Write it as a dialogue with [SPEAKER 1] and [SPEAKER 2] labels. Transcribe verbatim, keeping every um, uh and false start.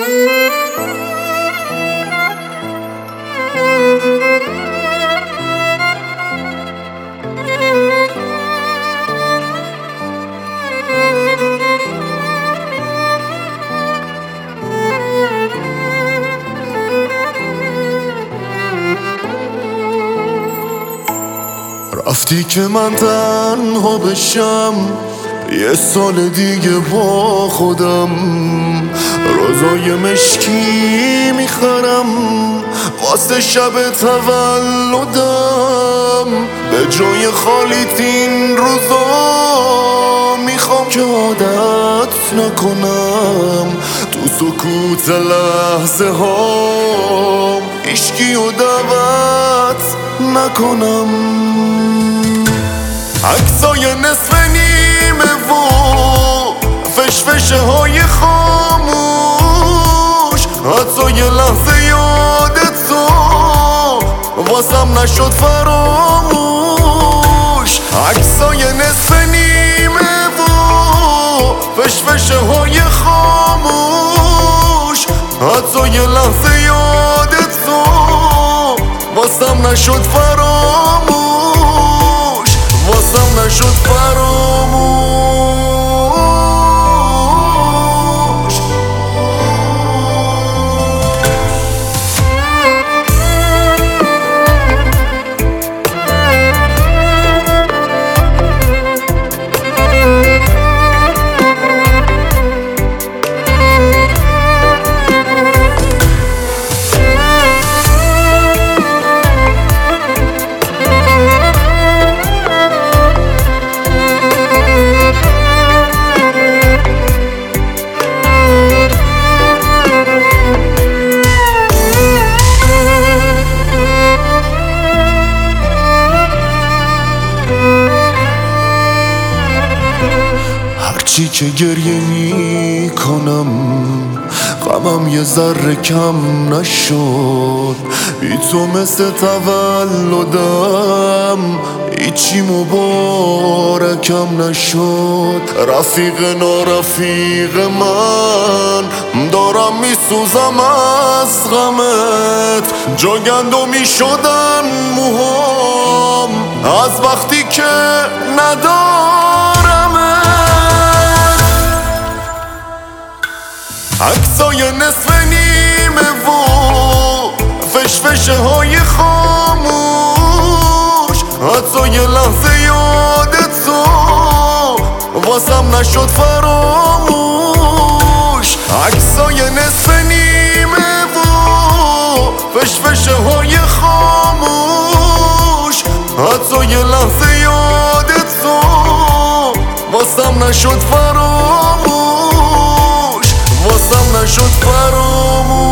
[SPEAKER 1] رفتی که من تنها بشم یه سال دیگه با خودم روزای مشکی میخرم واسه شب تولدم. به جای خالیت این روزا میخوام که عادت نکنم تو سکوت لحظه ها هیچکی رو دعوت نکنم. عکسای نصف نیمه و فشفشه های خاموش حتی یه لحظه یادت تو واسم نشد فراموش. عکسای نصف نیمه و فشفشه های خاموش حتی یه لحظه یادت تو واسم نشد فراموش واسم نشد فراموش. هرچی که گریه می کنم غمم یه ذره کم نشد. بی تو مثل تولدم هیچی مبارکم نشد. رفیق نارفیق من دارم میسوزم از غمت. جا گندمی شدن موهام از وقتی که ندارمت. عکسای نصف نیمه و فشفشه های خاموش حتی یه لحظه یادت تو واسم نشد فراموش. عکسای نصف نیمه و فشفشه های خاموش حتی یه لحظه یادت تو واسم نشد فراموش واسم نشد فراموش.